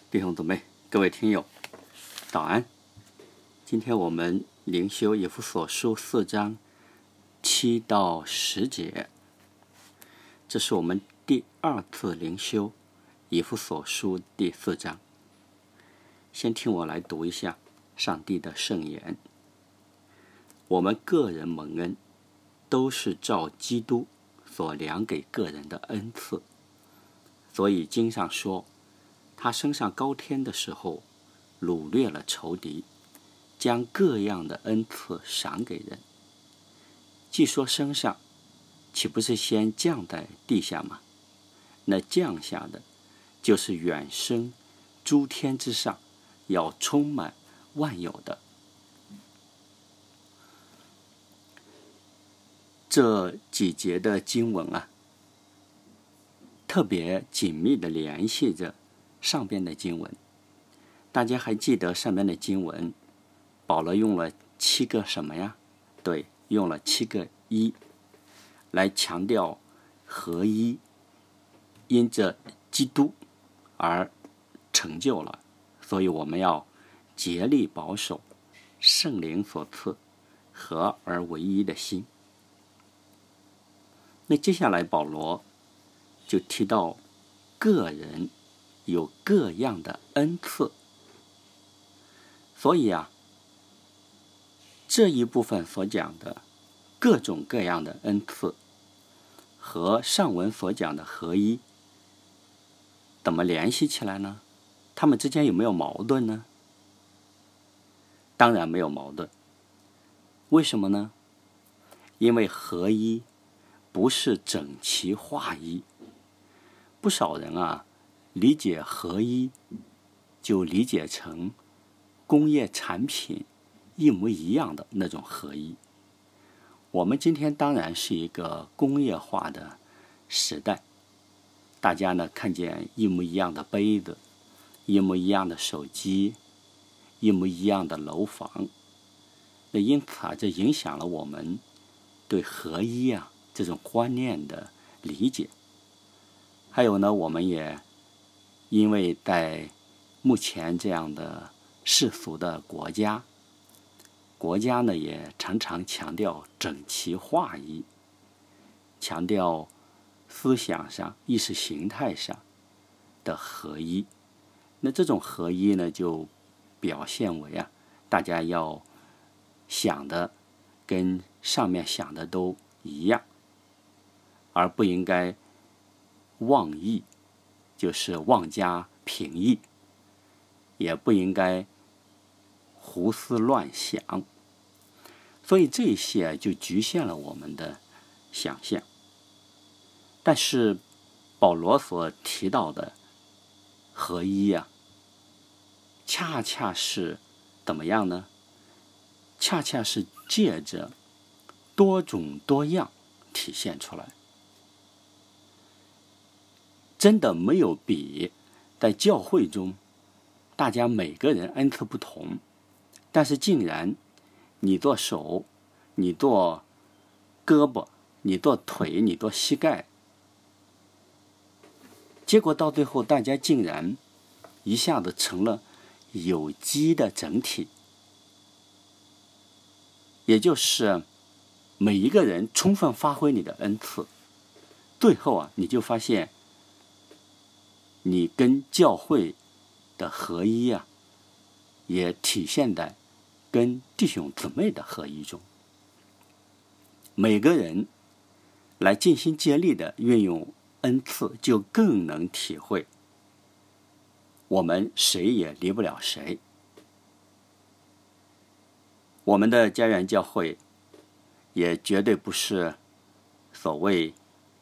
弟兄姊妹，各位听友，早安。今天我们灵修以弗所书4章7到10节，这是我们第2次灵修以弗所书第4章。先听我来读一下上帝的圣言。我们个人蒙恩，都是照基督所量给个人的恩赐，所以经上说，他升上高天的时候，掳掠了仇敌，将各样的恩赐赏给人。既说升上，岂不是先降在地下吗？那降下的，就是远升诸天之上，要充满万有的。这几节的经文啊，特别紧密地联系着上边的经文。大家还记得上边的经文，保罗用了7个什么呀？对，用了7个一，来强调合一，因着基督而成就了，所以我们要竭力保守圣灵所赐合而为一的心。那接下来保罗就提到个人有各样的恩赐，所以这一部分所讲的各种各样的恩赐和上文所讲的合一怎么联系起来呢？他们之间有没有矛盾呢？当然没有矛盾。为什么呢？因为合一不是整齐划一。不少人理解合一就理解成工业产品一模一样的那种合一。我们今天当然是一个工业化的时代，大家呢看见一模一样的杯子，一模一样的手机，一模一样的楼房。那因此这影响了我们对合一这种观念的理解。还有呢，我们也因为在目前这样的世俗的国家呢也常常强调整齐划一，强调思想上意识形态上的合一。那这种合一呢，就表现为大家要想的跟上面想的都一样，而不应该妄议，就是妄加评议，也不应该胡思乱想。所以这些就局限了我们的想象。但是保罗所提到的合一恰恰是怎么样呢？恰恰是借着多种多样体现出来。真的没有比在教会中大家每个人恩赐不同，但是竟然你做手，你做胳膊，你做腿，你做膝盖，结果到最后大家竟然一下子成了有机的整体。也就是每一个人充分发挥你的恩赐，最后你就发现你跟教会的合一也体现在跟弟兄姊妹的合一中。每个人来尽心竭力的运用恩赐，就更能体会我们谁也离不了谁。我们的家园教会也绝对不是所谓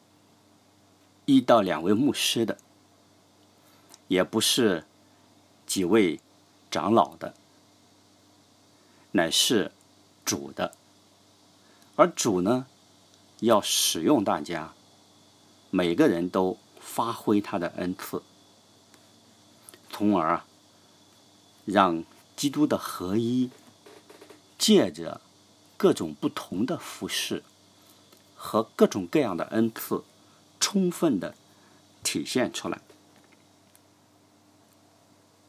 1到2位牧师的，也不是几位长老的，乃是主的。而主呢，要使用大家，每个人都发挥他的恩赐，从而让基督的合一借着各种不同的服事和各种各样的恩赐充分的体现出来。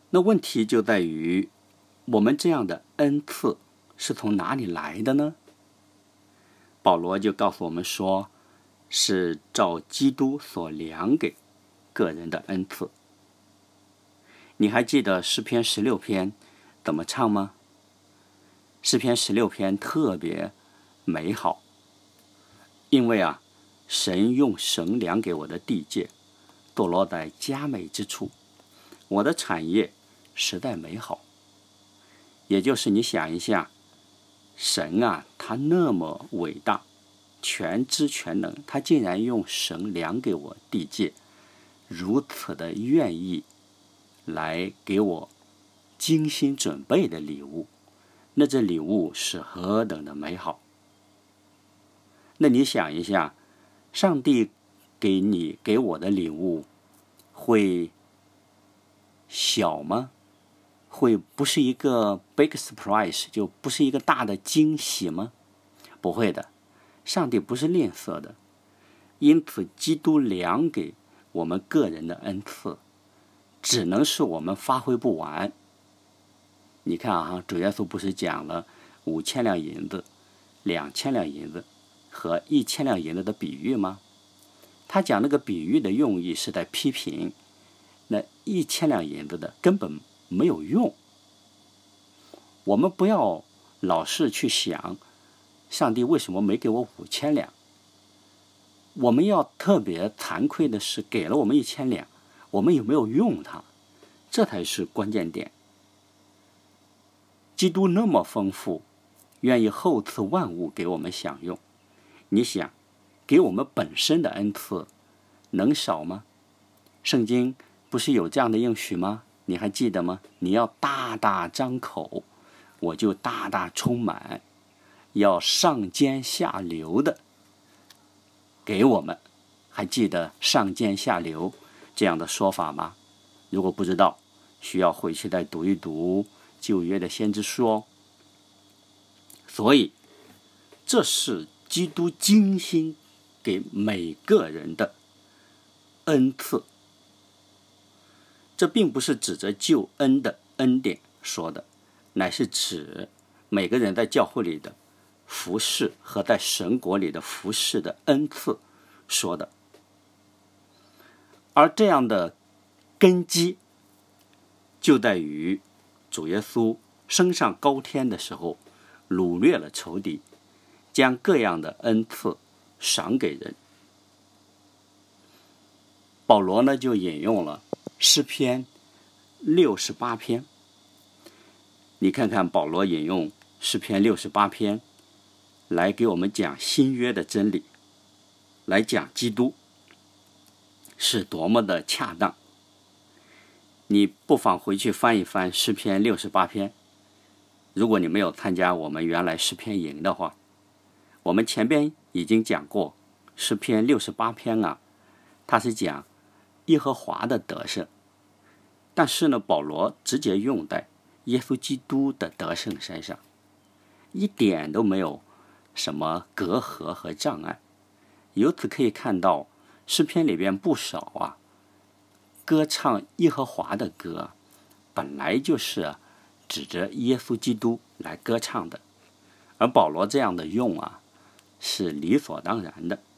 那问题就在于，我们这样的恩赐是从哪里来的呢？保罗就告诉我们说，是照基督所量给个人的恩赐。你还记得诗篇16篇怎么唱吗？诗篇16篇特别美好，因为神用绳量给我的地界，堕落在佳美之处，我的产业实在美好。也就是你想一下，神他那么伟大，全知全能，他竟然用绳量给我地界，如此的愿意来给我精心准备的礼物，那这礼物是何等的美好。那你想一下，上帝给我的礼物会小吗？会不是一个 big surprise， 就不是一个大的惊喜吗？不会的，上帝不是吝啬的。因此基督量给我们个人的恩赐，只能是我们发挥不完。你看主耶稣不是讲了5000两银子、2000两银子和1000两银子的比喻吗？他讲那个比喻的用意是在批评那1000两银子的根本没有用。我们不要老是去想上帝为什么没给我5000两，我们要特别惭愧的是，给了我们1000两，我们有没有用它，这才是关键点。基督那么丰富，愿意厚赐万物给我们享用，你想给我们本身的恩赐能少吗？圣经不是有这样的应许吗？你还记得吗？你要大大张口，我就大大充满，要上尖下流的给我们。还记得上尖下流这样的说法吗？如果不知道，需要回去再读一读旧约的先知书哦。所以这是基督精心给每个人的恩赐，这并不是指着救恩的恩典说的，乃是指每个人在教会里的服事和在神国里的服事的恩赐说的。而这样的根基就在于主耶稣升上高天的时候，掳掠了仇敌，将各样的恩赐赏给人。保罗呢就引用了诗篇68篇，你看看保罗引用诗篇68篇来给我们讲新约的真理，来讲基督是多么的恰当。你不妨回去翻一翻诗篇68篇，如果你没有参加我们原来诗篇营的话，我们前边已经讲过诗篇68篇它是讲耶和华的得胜，但是呢保罗直接用在耶稣基督的得胜身上，一点都没有什么隔阂和障碍。由此可以看到诗篇里边不少歌唱耶和华的歌本来就是指着耶稣基督来歌唱的，而保罗这样的用是理所当然的。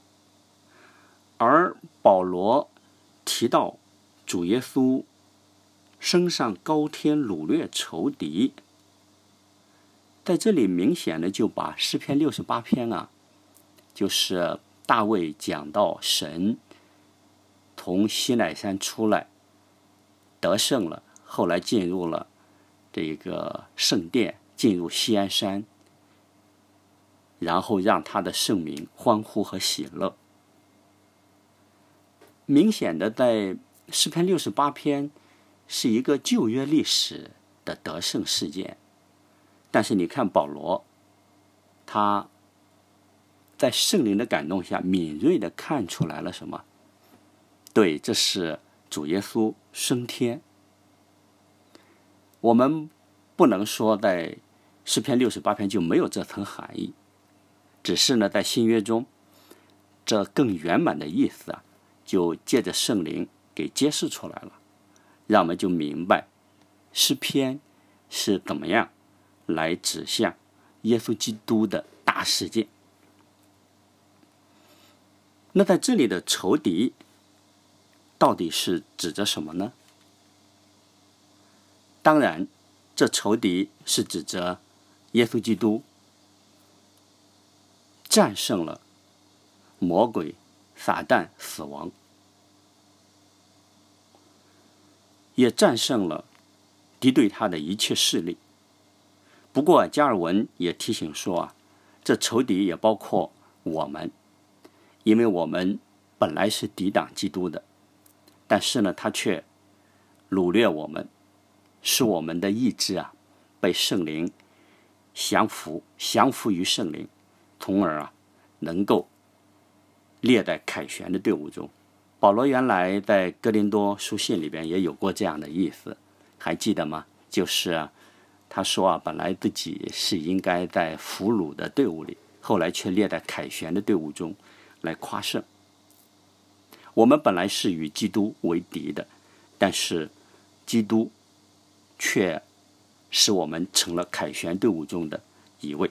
而保罗提到主耶稣升上高天掳掠仇敌，在这里明显的就把诗篇68篇就是大卫讲到神从西乃山出来得胜了，后来进入了这个圣殿，进入锡安山，然后让他的圣民欢呼和喜乐。明显的在诗篇68篇是一个旧约历史的得胜事件，但是你看保罗他在圣灵的感动下敏锐地看出来了什么？对，这是主耶稣升天。我们不能说在诗篇68篇就没有这层含义，只是呢在新约中这更圆满的意思就借着圣灵给揭示出来了，让我们就明白诗篇是怎么样来指向耶稣基督的大事件。那在这里的仇敌到底是指着什么呢？当然，这仇敌是指着耶稣基督战胜了魔鬼、撒旦、死亡，也战胜了敌对他的一切势力。不过加尔文也提醒说这仇敌也包括我们，因为我们本来是抵挡基督的，但是呢，他却掳掠我们，使我们的意志被圣灵降服于圣灵，从而能够列在凯旋的队伍中。保罗原来在哥林多书信里边也有过这样的意思，还记得吗？就是他说本来自己是应该在俘虏的队伍里，后来却列在凯旋的队伍中来夸胜。我们本来是与基督为敌的，但是基督却使我们成了凯旋队伍中的一位。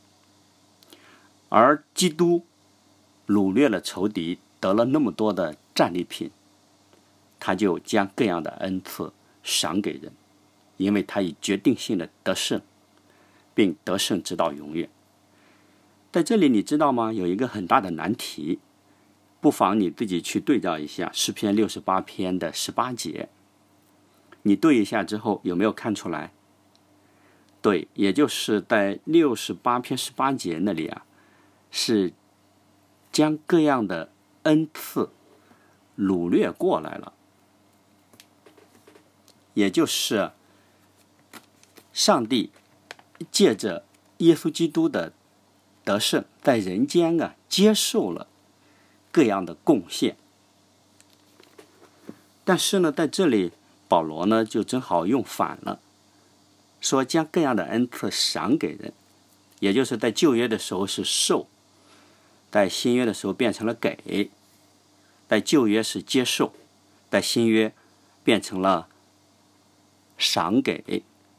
而基督掳掠了仇敌，得了那么多的战利品，他就将各样的恩赐赏给人，因为他以决定性的得胜，并得胜直到永远。在这里你知道吗？有一个很大的难题，不妨你自己去对照一下诗篇68篇的18节，你对一下之后有没有看出来？对，也就是在68篇18节那里是将各样的恩赐掳掠过来了，也就是上帝借着耶稣基督的得胜，在人间接受了各样的贡献。但是呢，在这里保罗呢就正好用反了，说将各样的恩赐赏给人，也就是在旧约的时候是受，在新约的时候变成了给，在旧约是接受，在新约变成了赏给。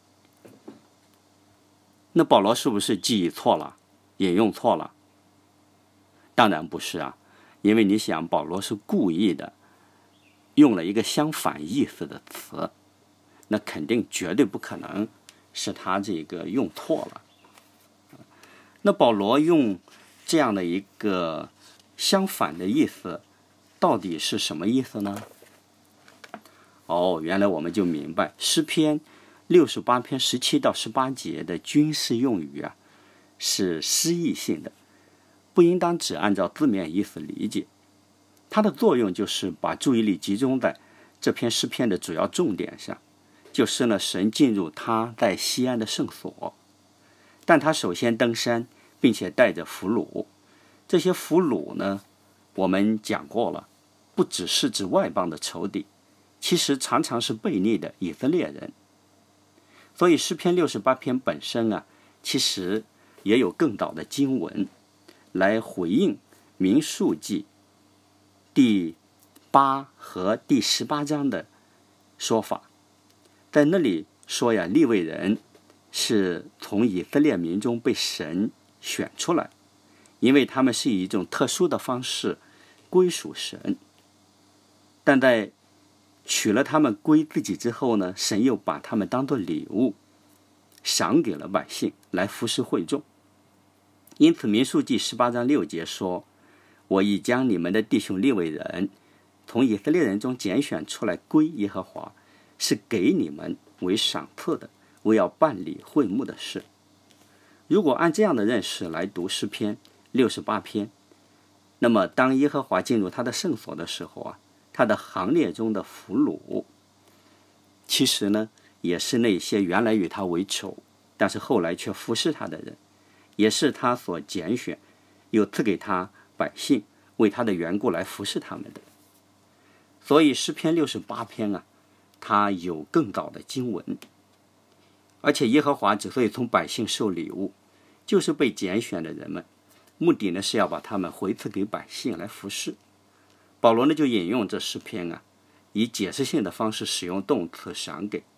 那保罗是不是记忆错了，引用错了？当然不是因为你想，保罗是故意的用了一个相反意思的词，那肯定绝对不可能是他这个用错了。那保罗用这样的一个相反的意思，到底是什么意思呢？原来我们就明白，诗篇68篇17到18节的军事用语是诗意性的，不应当只按照字面意思理解。它的作用就是把注意力集中在这篇诗篇的主要重点上，就是呢，神进入他在西安的圣所，但他首先登山，并且带着俘虏。这些俘虏呢，我们讲过了，不只是指外邦的仇敌，其实常常是悖逆的以色列人。所以诗篇68篇本身其实也有更早的经文来回应民数记第8和第18章的说法。在那里说利未人是从以色列民中被神选出来，因为他们是以一种特殊的方式归属神，但在取了他们归自己之后呢，神又把他们当作礼物赏给了百姓来服侍会众。因此民数记18章6节说，我已将你们的弟兄利未人从以色列人中拣选出来归耶和华，是给你们为赏赐的，为要办理会幕的事。如果按这样的认识来读诗篇68篇，那么当耶和华进入他的圣所的时候他的行列中的俘虏，其实呢，也是那些原来与他为仇，但是后来却服侍他的人，也是他所拣选，又赐给他百姓，为他的缘故来服侍他们的。所以诗篇68篇它有更早的经文，而且耶和华之所以从百姓受礼物，就是被拣选的人们，目的呢是要把他们回赐给百姓来服侍。保罗呢就引用这诗篇以解释性的方式使用动词赏给，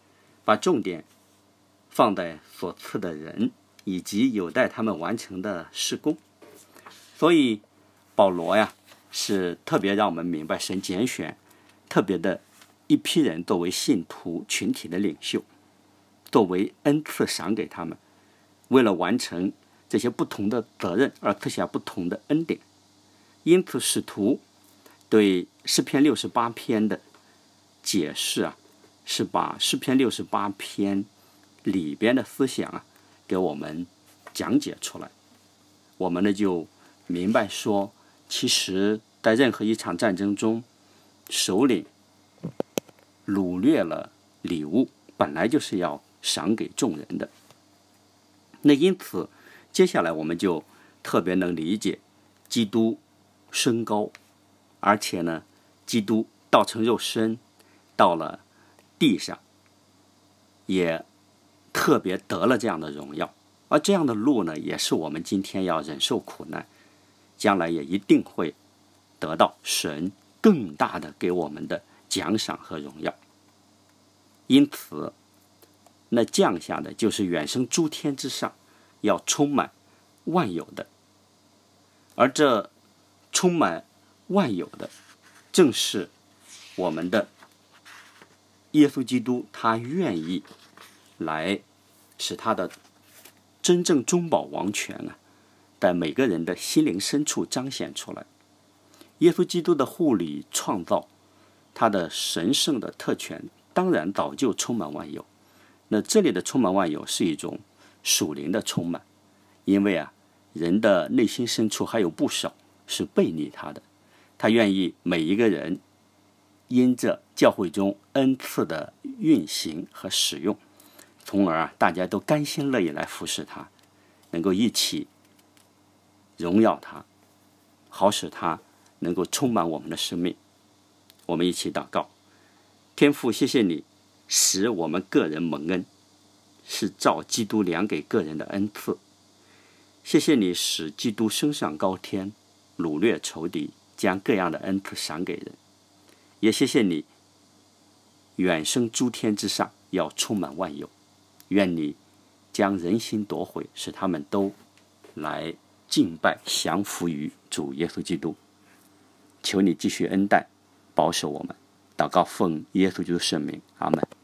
把重点放在所赐的人以及有待他们完成的事工。所以保罗呀，是特别让我们明白神拣选特别的一批人作为信徒群体的领袖，作为恩赐赏给他们，为了完成这些不同的责任而赐下不同的恩典。因此使徒对诗篇68篇的解释啊，是把诗篇68篇里边的思想啊给我们讲解出来。我们呢就明白说，其实在任何一场战争中，首领掳掠了礼物，本来就是要赏给众人的。那因此接下来我们就特别能理解基督升高，而且呢基督道成肉身到了地上，也特别得了这样的荣耀。而这样的路呢，也是我们今天要忍受苦难，将来也一定会得到神更大的给我们的奖赏和荣耀。因此那降下的就是远升诸天之上，要充满万有的。而这充满万有的，正是我们的耶稣基督，他愿意来使他的真正中保王权啊，在每个人的心灵深处彰显出来。耶稣基督的护理创造，他的神圣的特权，当然早就充满万有。那这里的充满万有是一种属灵的充满，因为啊，人的内心深处还有不少是背逆他的。他愿意每一个人因着教会中恩赐的运行和使用，从而大家都甘心乐意来服侍他，能够一起荣耀他，好使他能够充满我们的生命。我们一起祷告。天父，谢谢你使我们个人蒙恩，是照基督量给个人的恩赐。谢谢你使基督升上高天，掳掠仇敌，将各样的恩赐赏给人。也谢谢你远升诸天之上，要充满万有。愿你将人心夺回，使他们都来敬拜降服于主耶稣基督。求你继续恩待保守我们，祷告奉耶稣基督圣名，阿们。